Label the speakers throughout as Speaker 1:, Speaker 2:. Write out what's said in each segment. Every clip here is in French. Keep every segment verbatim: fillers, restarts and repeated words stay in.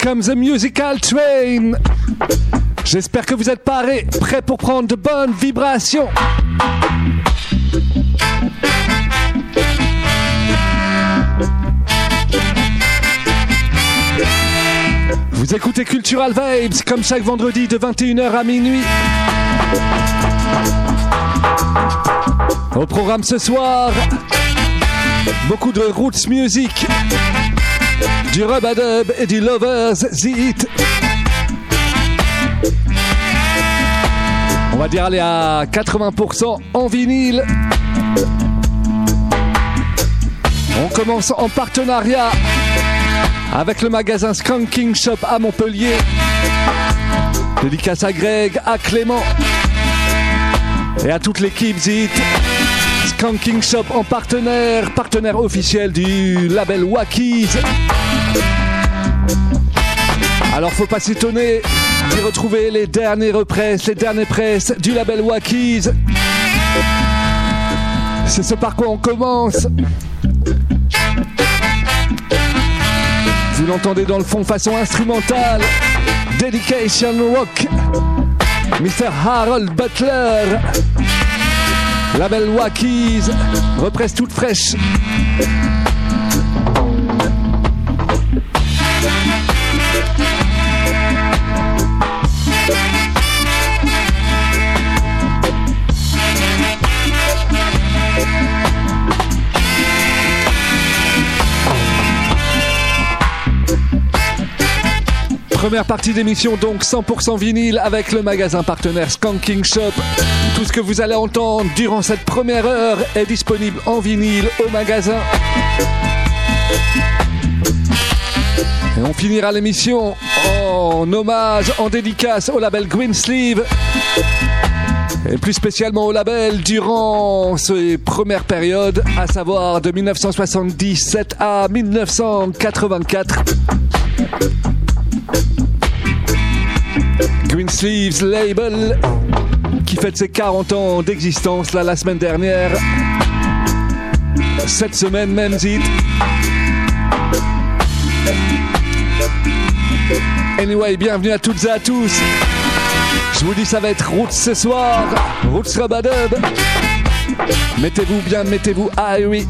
Speaker 1: Comes the Musical Train. J'espère que vous êtes parés, prêts pour prendre de bonnes vibrations. Vous écoutez Cultural Vibes comme chaque vendredi de vingt et une heures à minuit. Au programme ce soir, beaucoup de roots music, du rub-a-dub et du lovers the hit. On va dire aller à quatre-vingts pour cent en vinyle. On commence en partenariat avec le magasin Skanking Shop à Montpellier. Dédicace à Greg, à Clément et à toute l'équipe Zit. Skanking Shop en partenaire, partenaire officiel du label Wackies. Alors faut pas s'étonner d'y retrouver les derniers represses, les dernières presses du label Wackies. C'est ce par quoi on commence. Vous l'entendez dans le fond façon instrumentale. Dedication Rock. mister Harold Butler. Label Wackies. Represse toute fraîche. Première partie d'émission donc cent pour cent vinyle avec le magasin partenaire Skanking Shop. Tout ce que vous allez entendre durant cette première heure est disponible en vinyle au magasin. Et on finira l'émission en hommage, en dédicace au label Green Sleeve. Et plus spécialement au label durant ces premières périodes, à savoir de dix-neuf cent soixante-dix-sept à dix-neuf cent quatre-vingt-quatre. Green Sleeves Label qui fête ses quarante ans d'existence là la semaine dernière. Cette semaine même zit. Anyway, bienvenue à toutes et à tous. Je vous dis ça va être Roots ce soir. Roots Rub-a-dub. Mettez-vous bien, mettez-vous ah oui.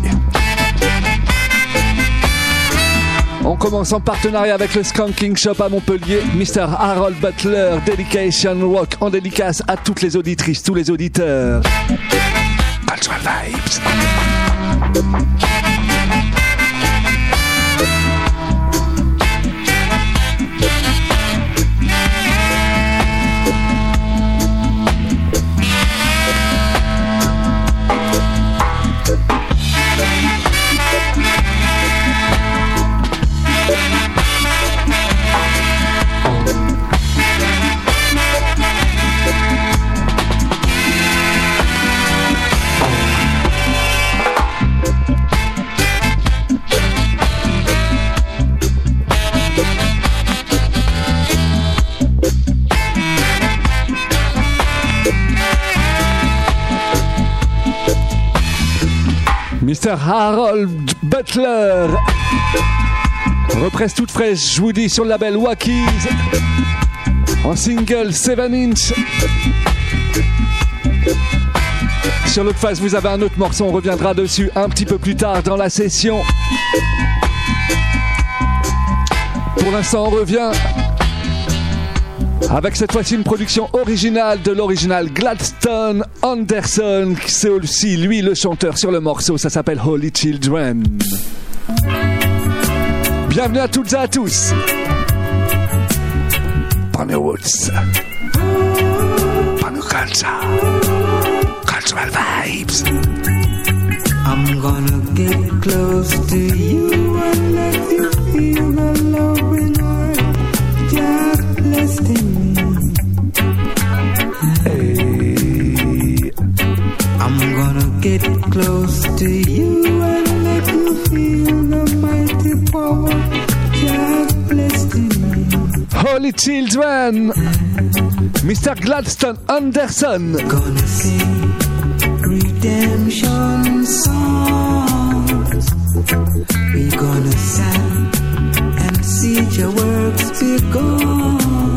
Speaker 1: On commence en partenariat avec le Skanking Shop à Montpellier, mister Harold Butler, Dedication Rock, en dédicace à toutes les auditrices, tous les auditeurs. Cultural Vibes. mister Harold Butler. Represse toute fraîche, je vous dis, sur le label Wackies. En single sept inch. Sur l'autre face, vous avez un autre morceau, on reviendra dessus un petit peu plus tard dans la session. Pour l'instant, on revient avec cette fois-ci une production originale de l'original Gladstone Anderson. C'est aussi lui le chanteur sur le morceau, ça s'appelle Holy Children. Bienvenue à toutes et à tous. Pony Woods. Pony Culture. Cultural Vibes.
Speaker 2: I'm gonna get close to you and let you feel the love in our God blessed in me. Hey. I'm gonna get close to you and let you feel the mighty power God blessed in me.
Speaker 1: Holy Children, mister Gladstone Anderson.
Speaker 2: Gonna sing redemption songs. We're gonna stand and see your works begun.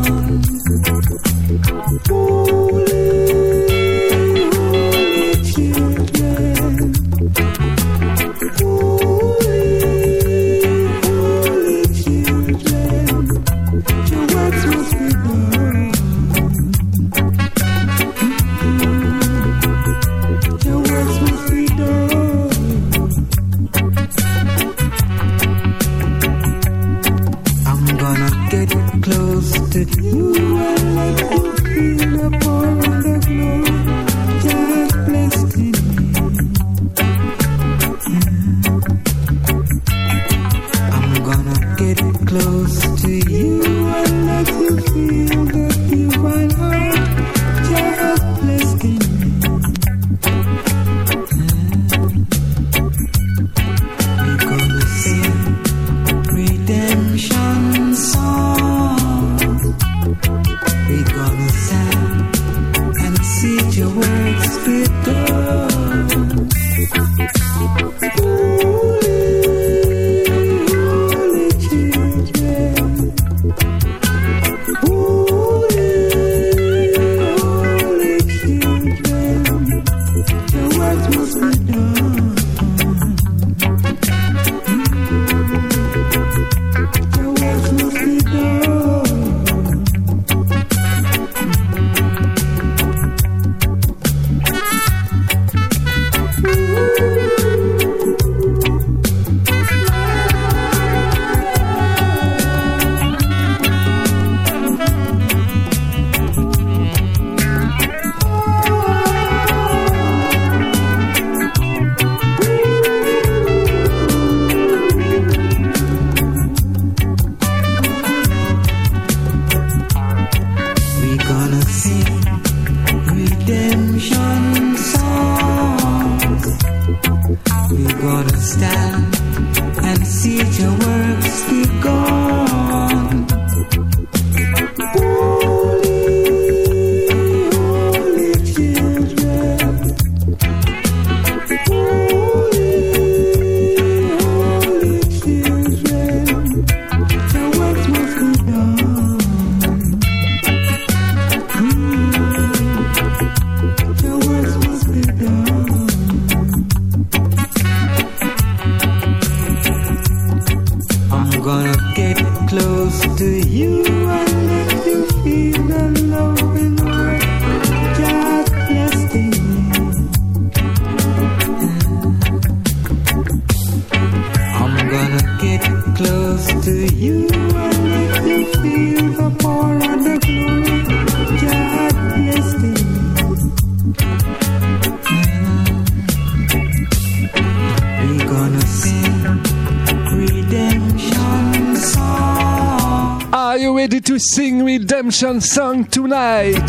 Speaker 1: Sing Redemption Song Tonight.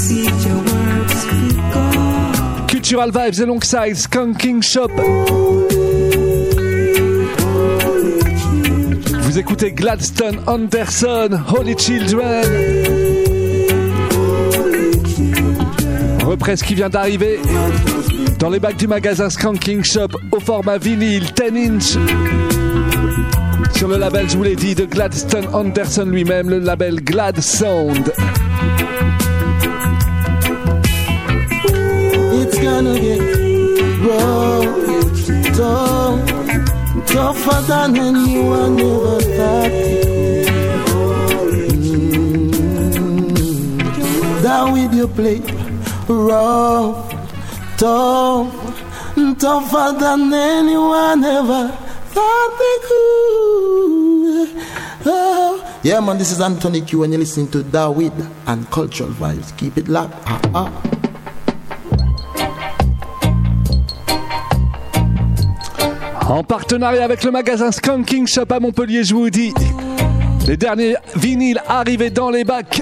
Speaker 1: Cultural Vibes alongside Skanking Shop. Vous écoutez Gladstone Anderson, Holy Children. Reprise qui vient d'arriver dans les bacs du magasin Skanking Shop au format vinyle dix inch. Sur le label, je vous l'ai dit, de Gladstone Anderson lui-même, le label Glad Sound.
Speaker 3: It's gonna get rough, tough, tougher than anyone ever thought. Mm-hmm. Down with your play, rough, tough, tougher than anyone ever thought they could. Oh. Yeah, man, this is Anthony Q, and you're listening to David and Cultural Vibes. Keep it locked. Ah, ah.
Speaker 1: En partenariat avec le magasin Skanking Shop à Montpellier, je vous dis, les derniers vinyles arrivés dans les bacs.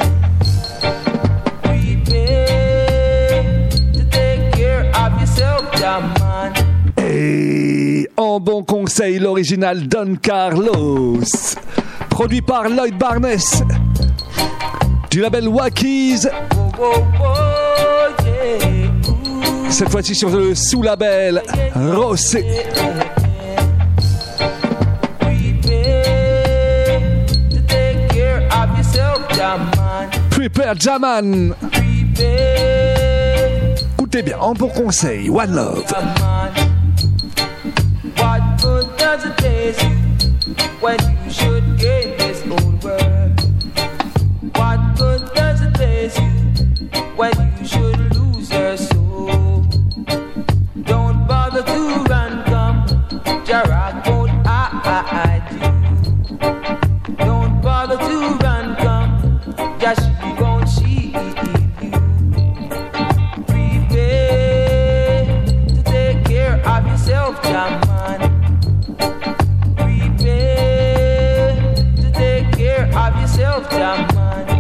Speaker 1: Et en bon conseil, l'original Don Carlos, produit par Lloyd Barnes, du label Wackies. Cette fois-ci sur le sous-label Rossé. Prepare Jaman. Écoutez bien, en bon conseil, One Love.
Speaker 4: What good does it taste when you should gain this old world? What good does it taste when you should lose your soul? Don't bother to run, come, Jarak won't hide you. Don't bother to run, come, just she won't shield you. Prepare to take care of yourself, Jaman. Prepare to take care of yourself, Jaman.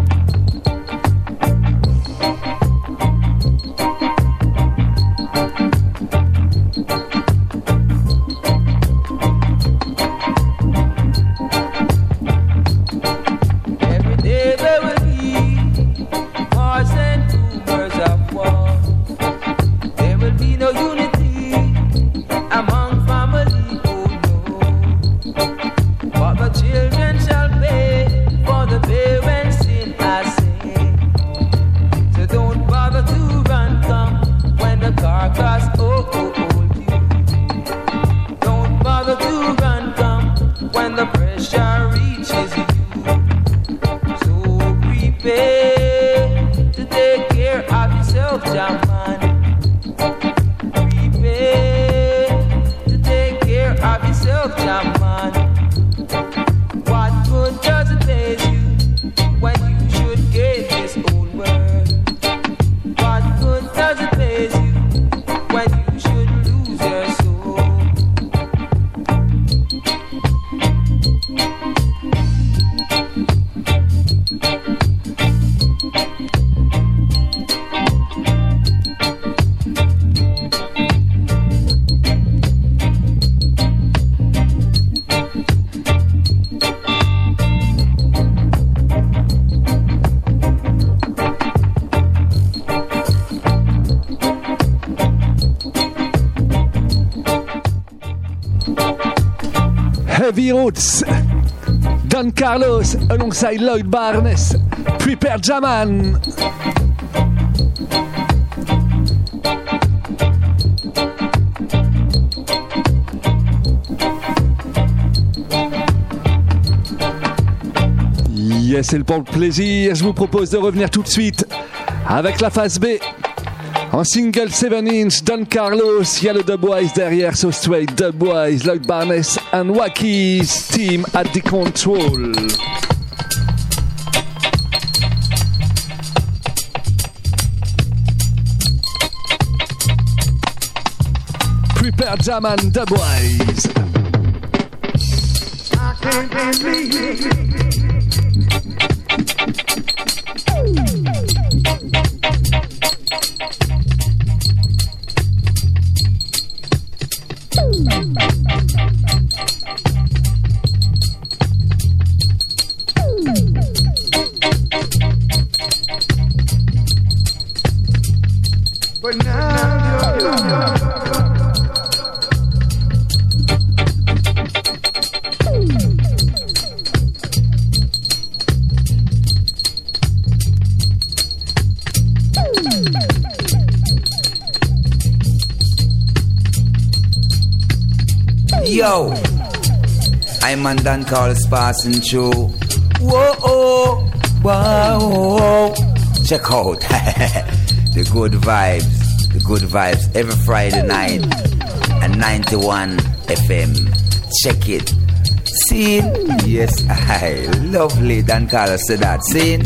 Speaker 1: Heavy Roots, Don Carlos alongside Lloyd Barnes, Prepare Jaman. Yes, c'est pour le plaisir. Je vous propose de revenir tout de suite avec la phase B. En single seven inch, Don Carlos, il y a le Dubwise derrière, So Straight, Dubwise, Lloyd Barnes and Wacky's team at the control. Prepare Jaman, Dubwise.
Speaker 2: I can't believe but now you're, you're,
Speaker 5: Yo, I'm on Don Carlos passing through. Whoa, oh, wow, check out the good vibes, the good vibes every Friday night at ninety-one F M. Check it. See? Yes, I lovely Don Carlos said that. See?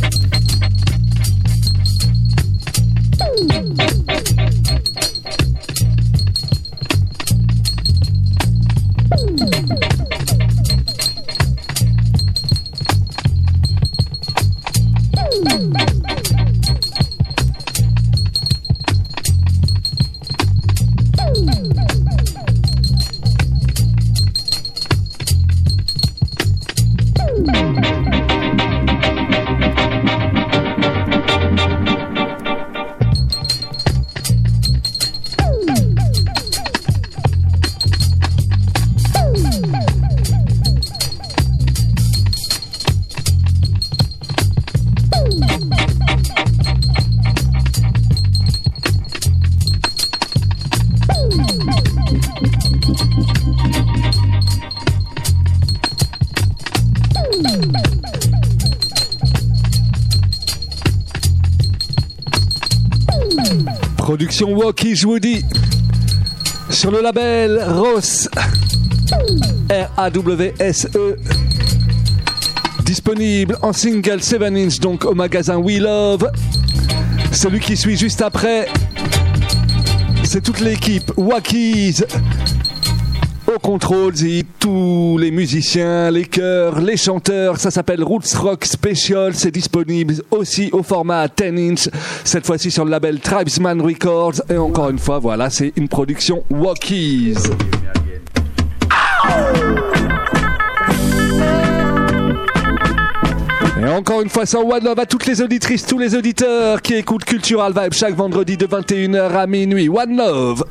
Speaker 1: production Walkies Woody sur le label Ross, R A W S E, disponible en single sept inch donc au magasin We Love. Celui qui suit juste après, c'est toute l'équipe Walkies au contrôle, et tous les musiciens, les chœurs, les chanteurs. Ça s'appelle Roots Rock Special. C'est disponible aussi au format dix inch, cette fois-ci sur le label Tribesman Records. Et encore une fois, voilà, c'est une production Walkies. Et encore une fois, sans One Love à toutes les auditrices, tous les auditeurs qui écoutent Cultural Vibe chaque vendredi de vingt et une heures à minuit. One Love.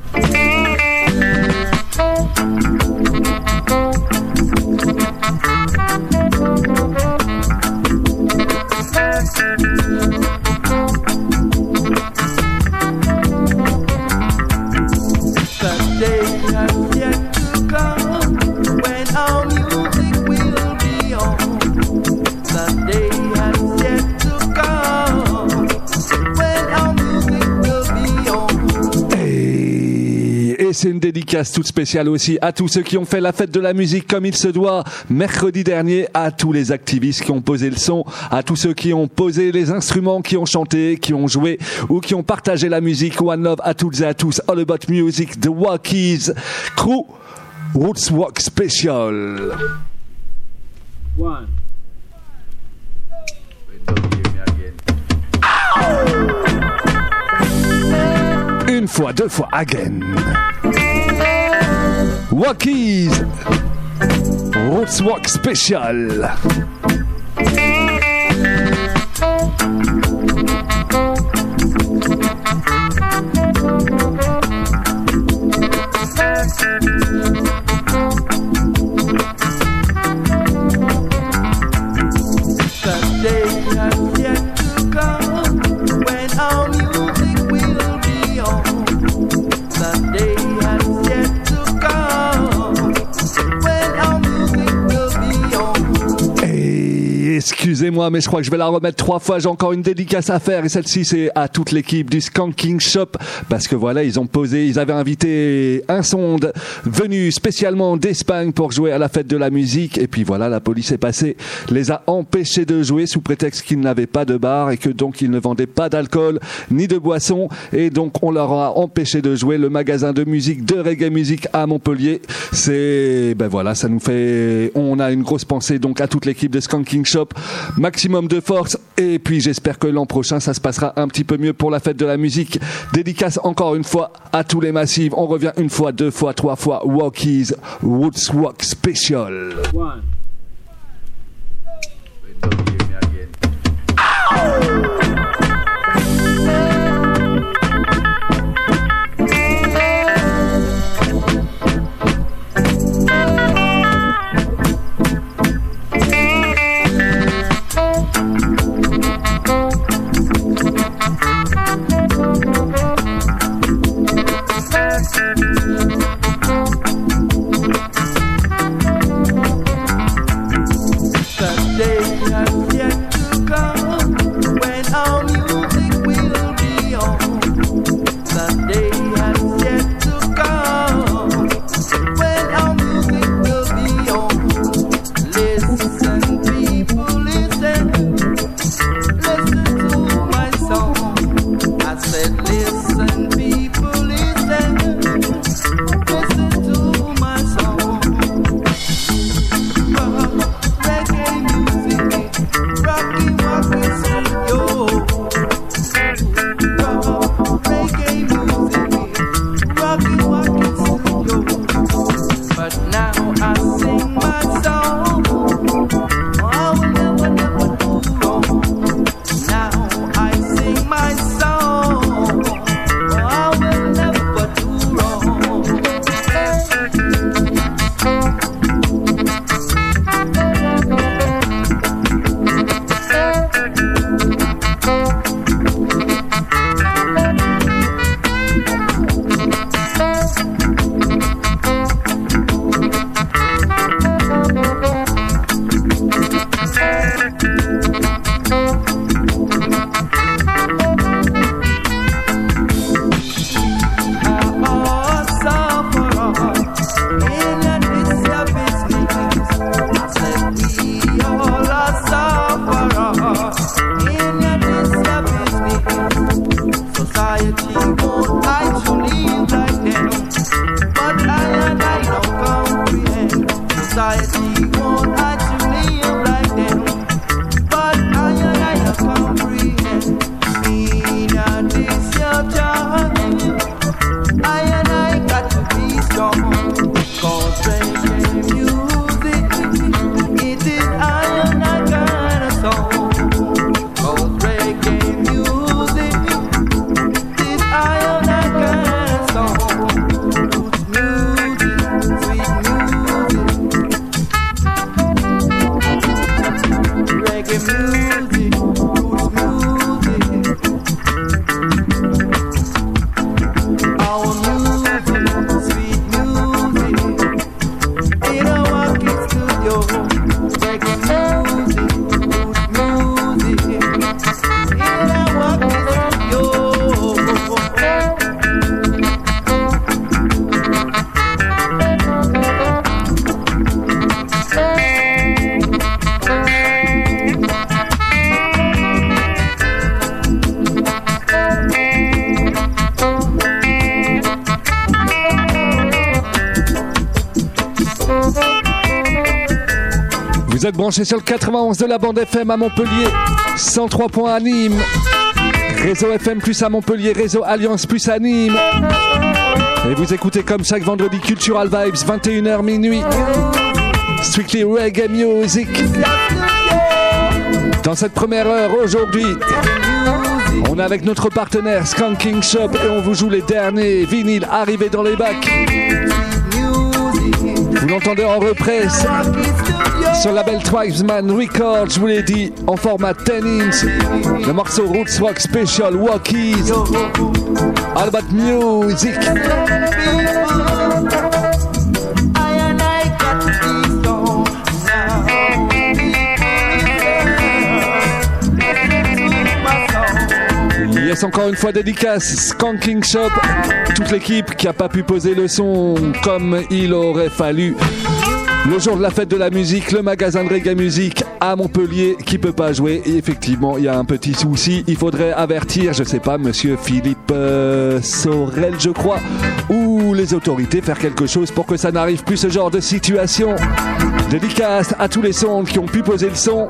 Speaker 1: C'est une dédicace toute spéciale aussi à tous ceux qui ont fait la fête de la musique comme il se doit mercredi dernier, à tous les activistes qui ont posé le son, à tous ceux qui ont posé les instruments, qui ont chanté, qui ont joué ou qui ont partagé la musique. One Love à toutes et à tous. All About Music, The Walkies Crew, Roots Rock Special. One. Une fois, deux fois, again. Walkies Roots Rock Special. Excusez-moi, mais je crois que je vais la remettre trois fois. J'ai encore une dédicace à faire et celle-ci c'est à toute l'équipe du Skanking Shop parce que voilà, ils ont posé, ils avaient invité un sonde venu spécialement d'Espagne pour jouer à la fête de la musique et puis voilà, la police est passée, les a empêchés de jouer sous prétexte qu'ils n'avaient pas de bar et que donc ils ne vendaient pas d'alcool ni de boissons et donc on leur a empêché de jouer. Le magasin de musique de reggae music à Montpellier, c'est ben voilà, ça nous fait, on a une grosse pensée donc à toute l'équipe de Skanking Shop. Maximum de force et puis j'espère que l'an prochain ça se passera un petit peu mieux pour la fête de la musique. Dédicace encore une fois à tous les massifs. On revient une fois, deux fois, trois fois. Walkies Roots Rock Special. One.
Speaker 4: Sunday
Speaker 1: Vous êtes branchés sur le quatre-vingt-onze de la bande F M à Montpellier, cent trois points à Nîmes, réseau F M plus à Montpellier, réseau Alliance plus à Nîmes. Et vous écoutez comme chaque vendredi Cultural Vibes, vingt et une heures minuit. Strictly Reggae Music. Dans cette première heure aujourd'hui, on est avec notre partenaire Skanking Shop et on vous joue les derniers vinyles arrivés dans les bacs. Vous l'entendez en represse sur le label Tribesman Records, je vous l'ai dit, en format dix inch. Le morceau Roots Rock Special Walkies. All about music. Yes, encore une fois dédicace Skanking Shop, toute l'équipe qui a pas pu poser le son comme il aurait fallu. Le jour de la fête de la musique, le magasin de Reggae Music à Montpellier qui peut pas jouer. Et effectivement, il y a un petit souci. Il faudrait avertir, je sais pas, monsieur Philippe euh, Sorel, je crois, ou les autorités, faire quelque chose pour que ça n'arrive plus ce genre de situation. Dédicace à tous les sons qui ont pu poser le son.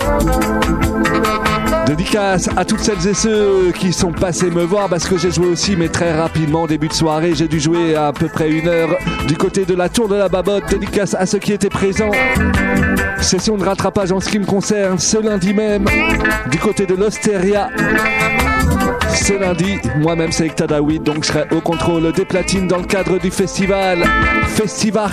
Speaker 1: Dédicace à toutes celles et ceux qui sont passés me voir parce que j'ai joué aussi, mais très rapidement, début de soirée. J'ai dû jouer à, à peu près une heure du côté de la Tour de la Babotte. Dédicace à ceux qui étaient présents. Session de rattrapage en ce qui me concerne ce lundi même du côté de l'Osteria. Ce lundi, moi-même c'est Ekta Daoud, donc je serai au contrôle des platines dans le cadre du festival Festivart.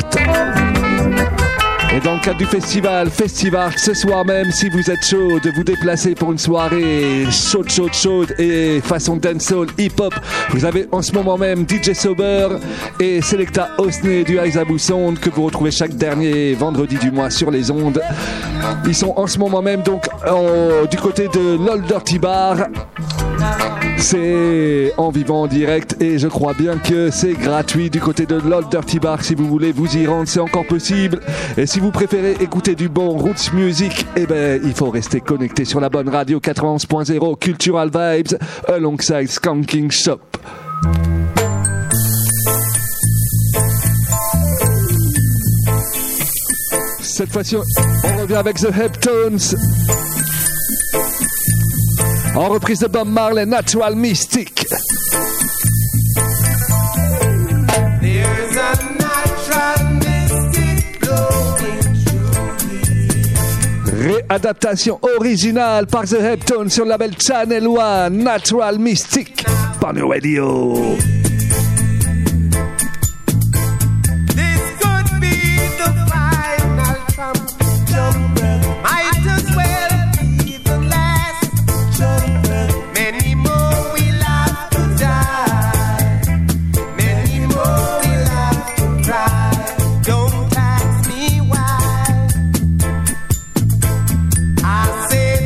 Speaker 1: Et dans le cadre du festival Festivart, ce soir même, si vous êtes chaud de vous déplacer pour une soirée chaude, chaude, chaude et façon dancehall, hip-hop, vous avez en ce moment même D J Sober et Selecta Osne du Aizabu Sound que vous retrouvez chaque dernier vendredi du mois sur les ondes. Ils sont en ce moment même donc en, du côté de l'Old Dirty Bar. C'est en vivant en direct et je crois bien que c'est gratuit du côté de l'Old Dirty Bar. Si vous voulez vous y rendre, c'est encore possible. Et si vous préférez écouter du bon Roots Music, eh ben, il faut rester connecté sur la bonne radio quatre-vingt-onze point zéro Cultural Vibes alongside Skanking Shop. Cette fois-ci, on revient avec The Heptones. En reprise de Bob Marley, Natural Mystic.
Speaker 2: There's a natural mystic blowing through me.
Speaker 1: Réadaptation originale par The Heptones sur le label Channel One, Natural Mystic, Pony Radio.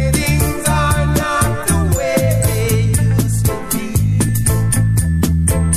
Speaker 2: Things are not the way they used to be.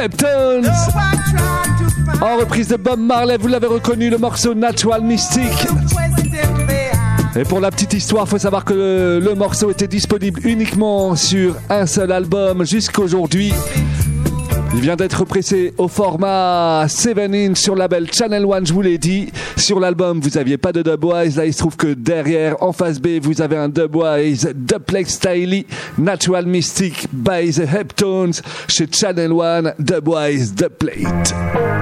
Speaker 1: Heptones. En reprise de Bob Marley, vous l'avez reconnu, le morceau Natural Mystic. Et pour la petite histoire, il faut savoir que le, le morceau était disponible uniquement sur un seul album jusqu'aujourd'hui. Il vient d'être pressé au format sept inch sur le label Channel One, je vous l'ai dit. Sur l'album, vous n'aviez pas de Dubwise. Là, il se trouve que derrière, en face B, vous avez un Dubwise Duplex Styly Natural Mystic by the Heptones chez Channel One, Dubwise Duplate.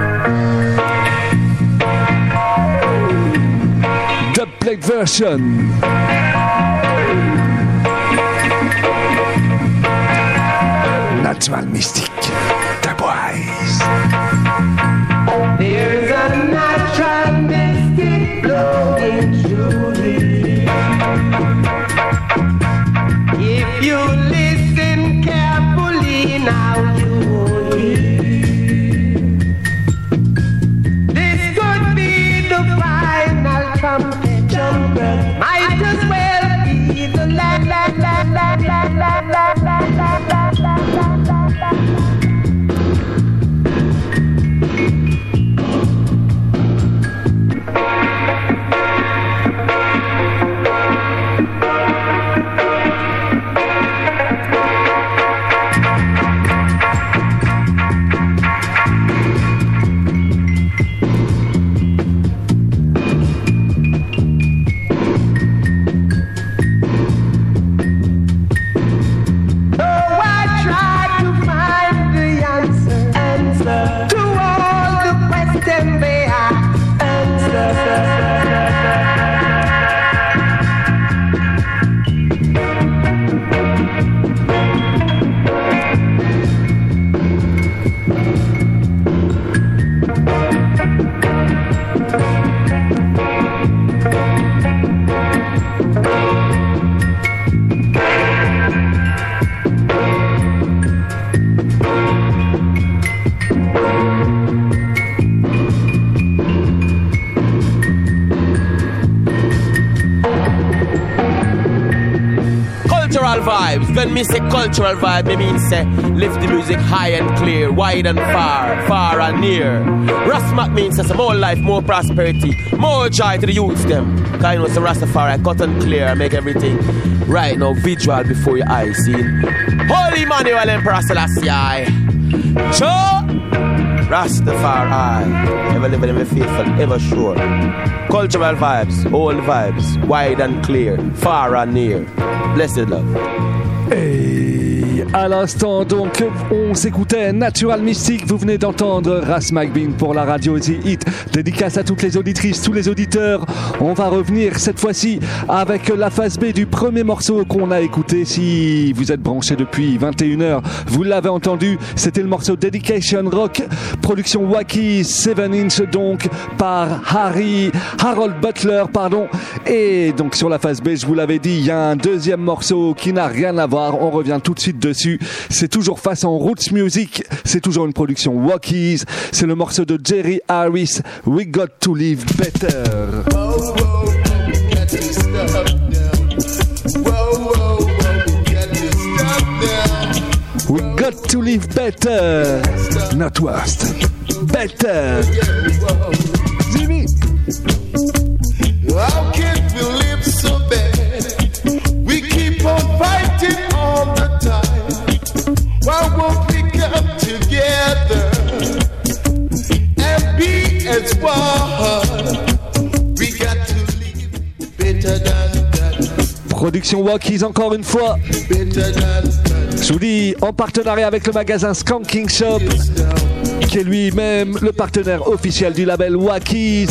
Speaker 1: Duplate version. Natural Mystic.
Speaker 4: There's a natural mystic blowing through me. If you listen carefully now, you will hear. This could be the final trumpet trumpet. Might as well be the la la la la la la la la la la la la.
Speaker 6: When me say cultural vibe, me mean say lift the music high and clear, wide and far, far and near. Rasmac means say some more life, more prosperity, more joy to the youths them. Cause I know it's a Rastafari, cut and clear, make everything right now, visual before your eyes seen. Holy Emmanuel Emperor Selassie, Cho Rastafari, ever living in my faithful, ever sure. Cultural vibes, old vibes, wide and clear, far and near. Blessed love.
Speaker 1: Et à l'instant, donc, on s'écoutait Natural Mystic. Vous venez d'entendre Ras McBean pour la radio The Hit. Dédicace à toutes les auditrices, tous les auditeurs. On va revenir cette fois-ci avec la phase B du premier morceau qu'on a écouté. Si vous êtes branchés depuis vingt et une heures, vous l'avez entendu. C'était le morceau Dedication Rock, production Wacky sept inch, donc par Harry, Harold Butler, pardon. Et donc sur la phase B, je vous l'avais dit, il y a un deuxième morceau qui n'a rien à voir. On revient tout de suite dessus. C'est toujours face en Roots Music. C'est toujours une production Wockies. C'est le morceau de Jerry Harris, We Got to Live Better.
Speaker 7: Whoa, whoa, we got to stop now. Whoa, whoa, whoa, we got to stop now.
Speaker 1: We got to live better, not worse. Better. Jimmy.
Speaker 7: How can we live so bad? We keep on fighting all the time. Why won't we come together and be as one? We got to live better than that.
Speaker 1: Production Wockies encore une fois.
Speaker 7: Better than that.
Speaker 1: Je vous dis, en partenariat avec le magasin Skanking Shop, qui est lui-même le partenaire officiel du label Wockies.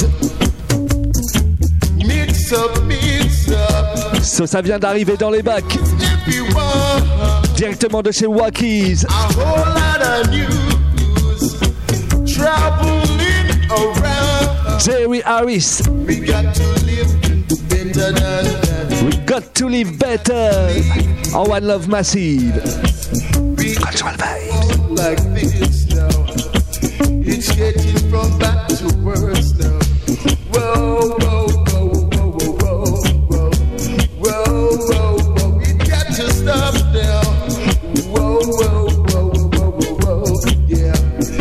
Speaker 7: Mix up, mix up.
Speaker 1: Ça, ça vient d'arriver dans les bacs.
Speaker 7: Everyone.
Speaker 1: Directement de chez Wockies.
Speaker 7: A whole lot of news traveling around.
Speaker 1: Jerry Harris.
Speaker 7: We got to live better than that.
Speaker 1: We got to live better. En One Love Massive.
Speaker 7: We
Speaker 1: Cultural vibes.
Speaker 7: like this now. It's getting from bad to worse now. Whoa, whoa, whoa, whoa, whoa, whoa, whoa, whoa, whoa. We got to stop now. Whoa, whoa, whoa, whoa, whoa, whoa, yeah.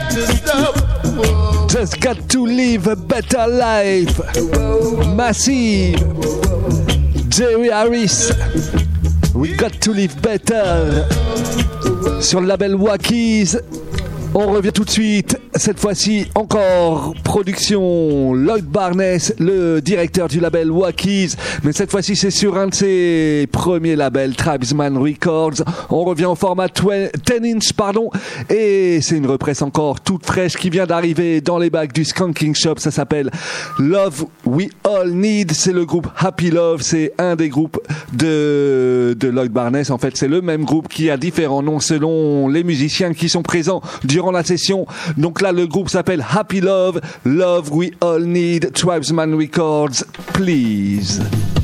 Speaker 7: to stop. Whoa.
Speaker 1: Just got to live a better life. Massive. Jerry Harris. We got to live better. Sur le label Wackies. On revient tout de suite, cette fois-ci encore production Lloyd Barnes, le directeur du label Wackies, mais cette fois-ci c'est sur un de ses premiers labels, Tribesman Records. On revient au format dix inch, pardon, et c'est une represse encore toute fraîche qui vient d'arriver dans les bacs du Skanking Shop. Ça s'appelle Love We All Need, c'est le groupe Happy Love, c'est un des groupes de, de Lloyd Barnes. En fait, c'est le même groupe qui a différents noms selon les musiciens qui sont présents durant la session. Donc là, le groupe s'appelle Happy Love, Love We All Need, Tribesman Records, please.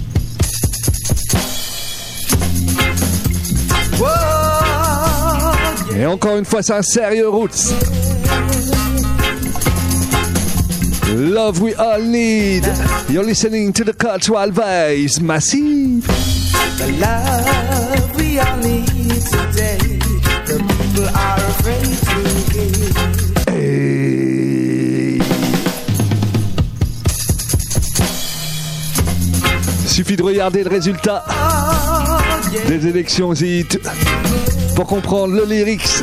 Speaker 1: Et encore une fois, c'est un sérieux roots. Love We All Need. You're listening to the Cultural Vibes, Massive.
Speaker 2: The love we all need today. The people are afraid to give.
Speaker 1: Hey. Suffit de regarder le résultat des élections hit pour comprendre le lyrics.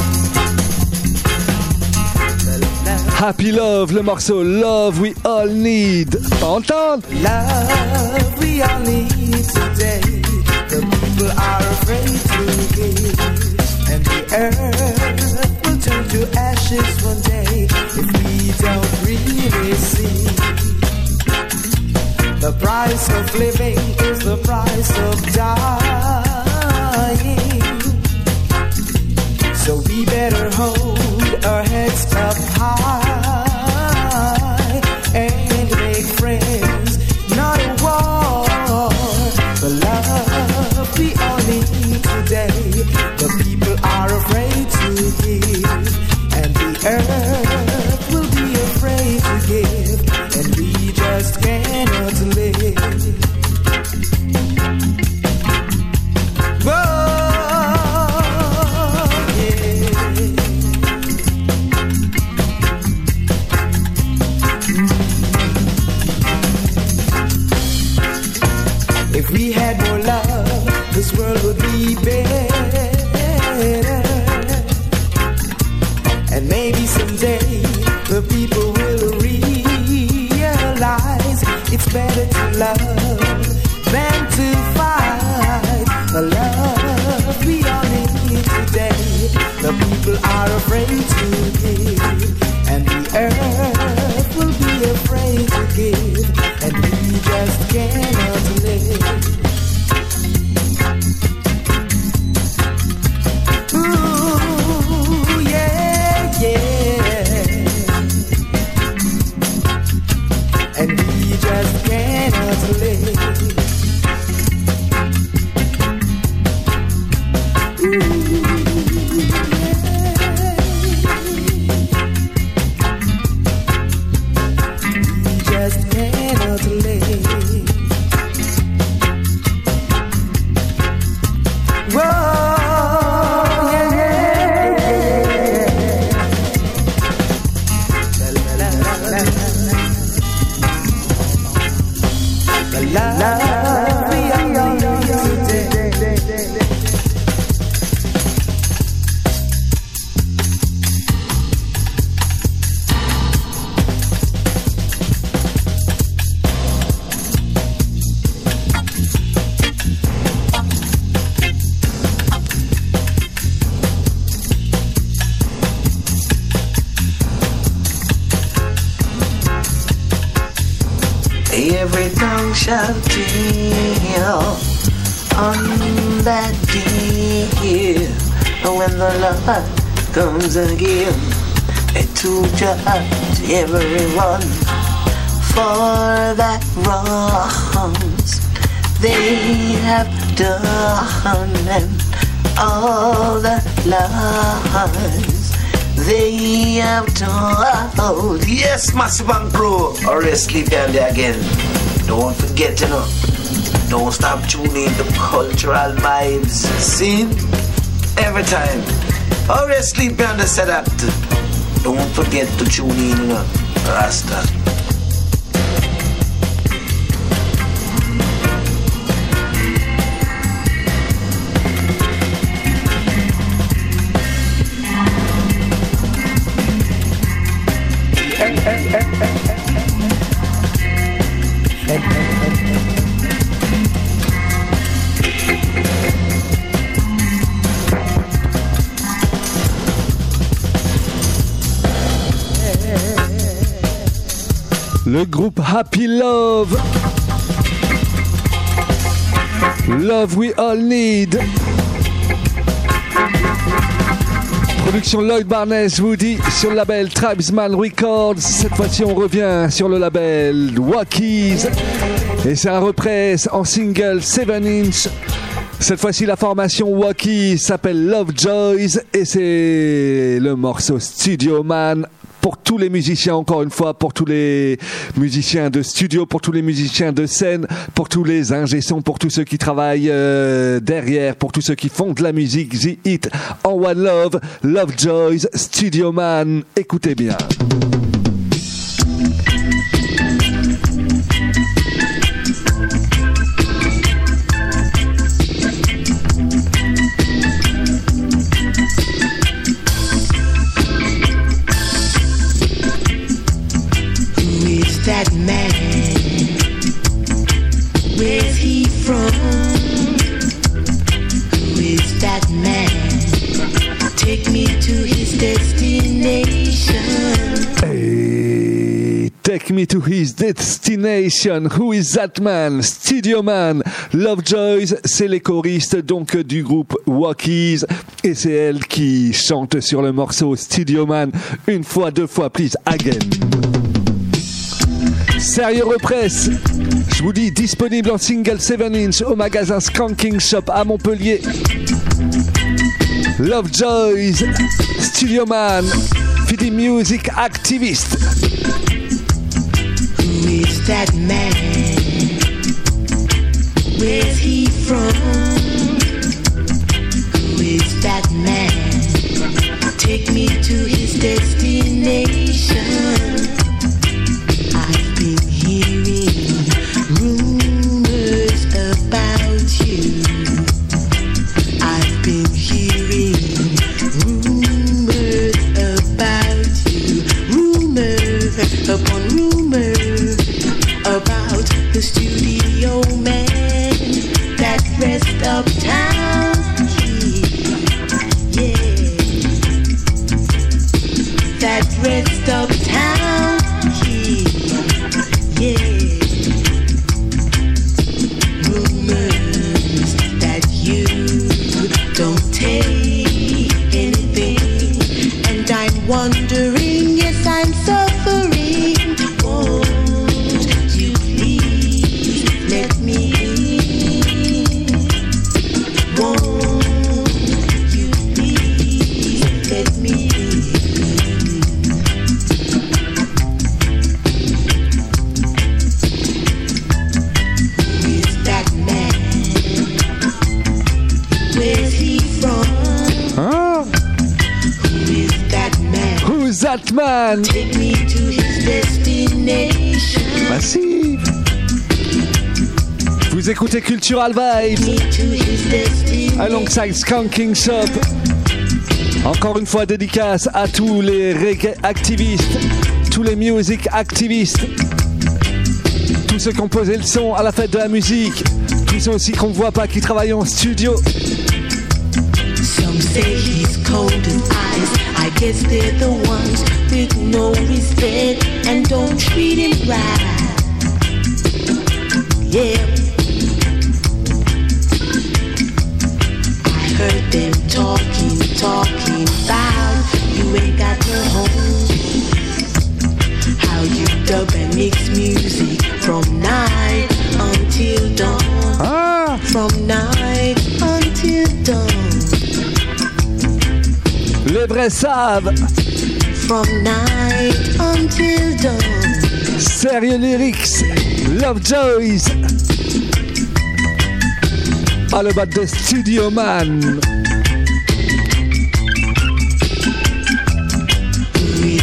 Speaker 1: Happy Love, le morceau Love We All Need. Entendre?
Speaker 2: Love we all need today. The people are afraid to give. And the earth will turn to ashes one day if we don't really see. The price of living is the price of dying. So we better hold our heads up high and make friends, not a war. The love we all need today. The people are afraid to give, and the earth will be afraid to give, and we just cannot live. Whoa. If we had more love, this world would be better. And maybe someday the people will realize it's better to love than to fight. The love we all need today. The people are afraid to give, and the earth will be afraid to give, and we just cannot live. Ooh, yeah, yeah. And we just cannot live. Ooh, yeah. We just cannot live.
Speaker 8: Every tongue shall tell on that day when the Lord comes again to judge everyone for that wrongs they have done and all the lies they have told.
Speaker 9: Yes, Massive and Crew, or sleep down there again. Don't forget, you know, don't stop tuning the Cultural Vibes. See, every time. Or sleep down the setup. Don't forget to tune in, you know, Rasta.
Speaker 1: Le groupe Happy Love. Love We All Need. Production Lloyd Barnes, vous dit sur le label Tribesman Records. Cette fois-ci, on revient sur le label Wackies. Et c'est un represse en single sept inch. Cette fois-ci, la formation Wackies s'appelle Lovejoys. Et c'est le morceau Studio Man. Pour tous les musiciens, encore une fois, pour tous les musiciens de studio, pour tous les musiciens de scène, pour tous les ingé-sons, pour tous ceux qui travaillent euh, derrière, pour tous ceux qui font de la musique, The Hit en One Love, Lovejoys, Studio Man, écoutez bien.
Speaker 8: That man, where's he from? Who is that man? Take me to his destination.
Speaker 1: Hey, take me to his destination. Who is that man? Studio Man. Lovejoys, c'est les choristes donc du groupe Wackies. Et c'est elle qui chante sur le morceau Studio Man. Une fois, deux fois, please, again. Sérieux Repress, je vous dis disponible en single sept inch au magasin Skanking Shop à Montpellier. Lovejoys, Studio Man, Fidi Music Activist.
Speaker 8: Who is that man? Where's he from? Who is that man? Take me to his destination. I've been hearing rumors about you. I've been hearing rumors about you. Rumor upon rumor about the studio man that rest uptown here. Yeah, that rest uptown. Yeah, rumors that you don't take anything, and I'm wondering, yes, I'm suffering. Won't you please let me in? Won't you please let me in?
Speaker 1: That man.
Speaker 8: Take me to his destination.
Speaker 1: Massive. Vous écoutez Cultural Vibes alongside Skanking Shop. Encore une fois dédicace à tous les reggae activistes, tous les music activistes, tous ceux qui ont posé le son à la fête de la musique, tous ceux aussi qu'on ne voit pas qui travaillent en studio.
Speaker 8: Some say he's cold as ice. I guess they're the ones with no respect and don't treat him right. Yeah, I heard them talking, talking about you ain't got no home. How you dub and mix music from night until dawn.
Speaker 1: Ah.
Speaker 8: From night until dawn.
Speaker 1: Les vrais savent.
Speaker 8: From night until dawn.
Speaker 1: Sérieux Lyrics, Lovejoys. All about the Studio Man.
Speaker 8: Who is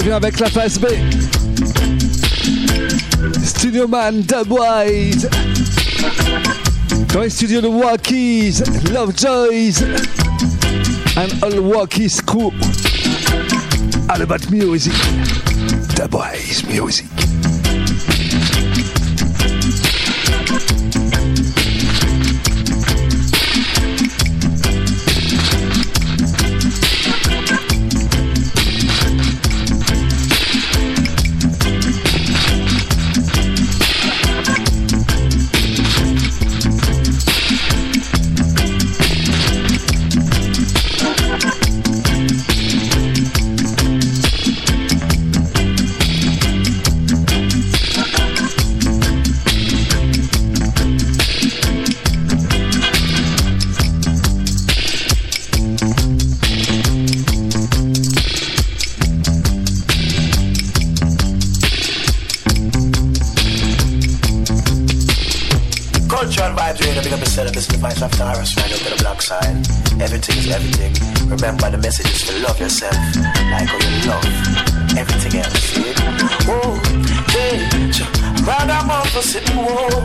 Speaker 1: revient avec la phase B. Studio Man, Dubwise. Dans les studios de Walkies, Lovejoys, and all Walkies crew. All about music. Dubwise music.
Speaker 9: After Harris right up to the black side. Everything is everything. Remember the message is to love yourself like how you love everything else. See? Oh, hey, round I'm off for sitting whoa.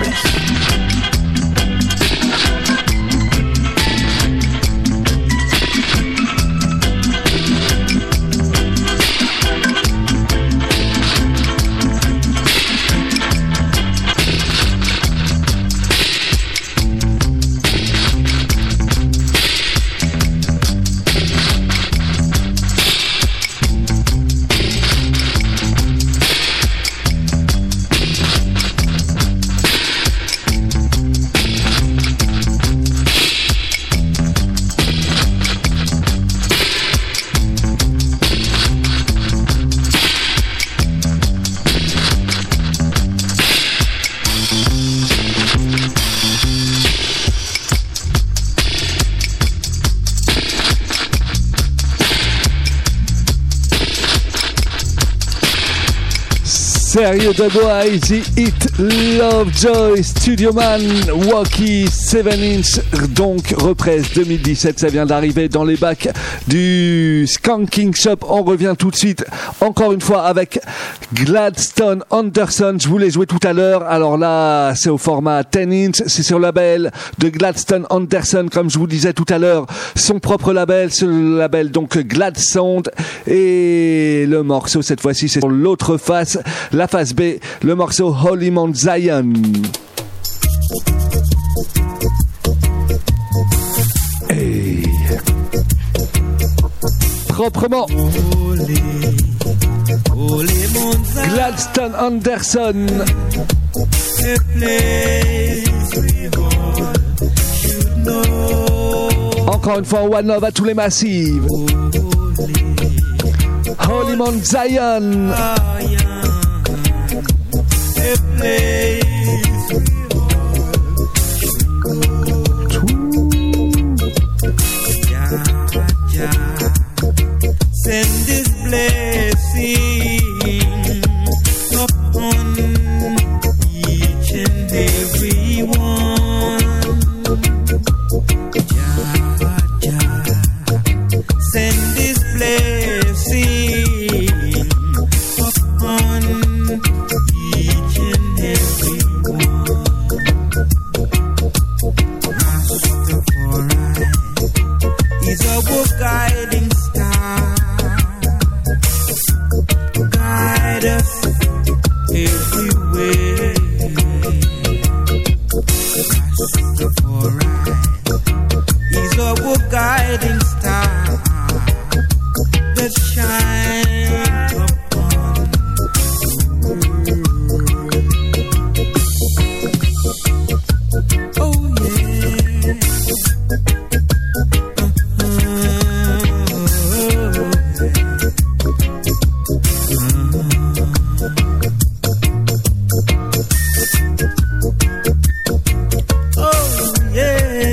Speaker 1: Sérieux de bois, Easy Hit, Lovejoy, Studio Man, Walkie, seven inch, donc reprise deux mille dix-sept, ça vient d'arriver dans les bacs du Skanking Shop. On revient tout de suite, encore une fois, avec Gladstone Anderson. Je vous l'ai joué tout à l'heure, alors là, c'est au format ten inch, c'est sur le label de Gladstone Anderson, comme je vous disais tout à l'heure, son propre label, c'est le label donc Glad Sound, et le morceau, cette fois-ci, c'est sur l'autre face, la face B, le morceau Holy Mount Zion. Hey. Proprement. Gladstone Anderson. Encore une fois, One Love à tous les massifs. Holy Mount Zion.
Speaker 2: Send this blessing upon each and every one. Jah, Jah, send this blessing upon each and every one. Rastafari is our guiding star. Guide us everywhere. Rastafari is our guiding star that shines upon the world. Oh yeah. Oh yeah.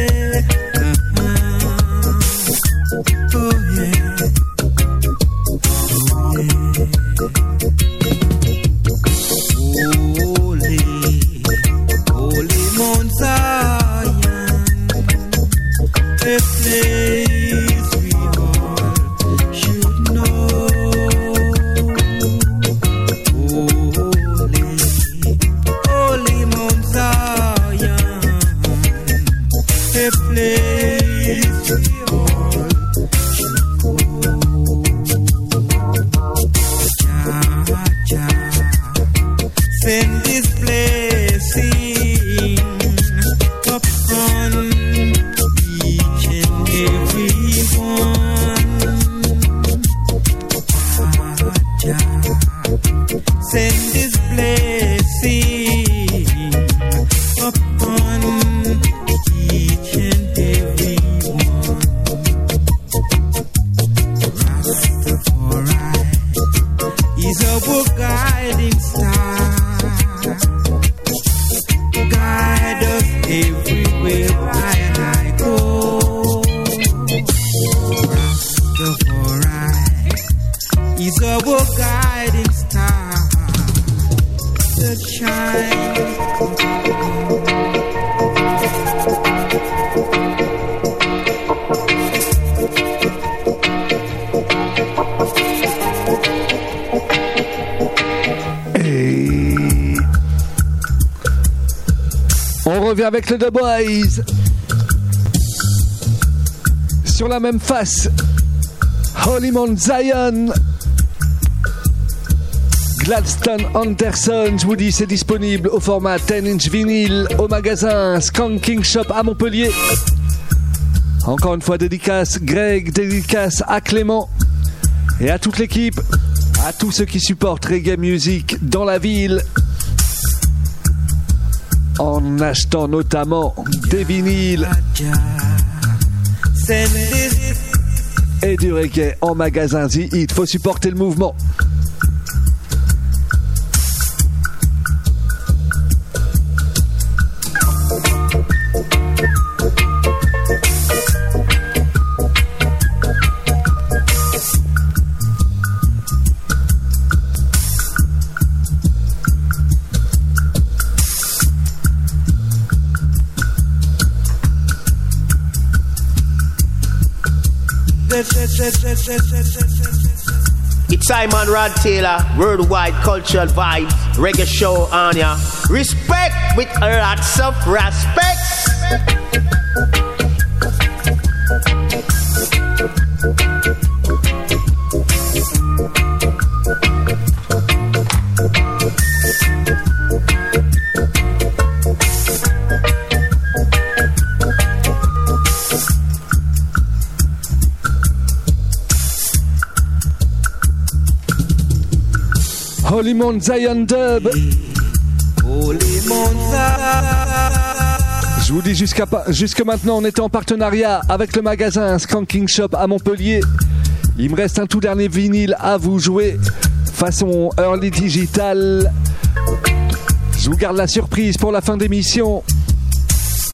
Speaker 2: a place we all should go. Jah, Jah, send this blessing upon each and every one. Jah, Jah, send this blessing upon each and every one. Rastafari is our guiding star. Guide us everywhere I and I go. Rastafari is our guiding star. The shine.
Speaker 1: Et on revient avec le The Boys. Sur la même face, Holy Mount Zion. Gladstone Anderson, je vous dis, c'est disponible au format dix inch vinyle au magasin Skanking Shop à Montpellier. Encore une fois, dédicace Greg, dédicace à Clément et à toute l'équipe, à tous ceux qui supportent Reggae Music dans la ville, en achetant notamment des vinyles et du reggae en magasin The Hit. Faut supporter le mouvement.
Speaker 6: It's Simon Rod Taylor, Worldwide Cultural Vibes, Reggae Show on ya. Respect with lots of respect.
Speaker 1: Holy Mount Zion Dub. Je vous dis jusqu'à jusque maintenant, on était en partenariat avec le magasin Skanking Shop à Montpellier. Il me reste un tout dernier vinyle à vous jouer, façon early digital. Je vous garde la surprise pour la fin d'émission.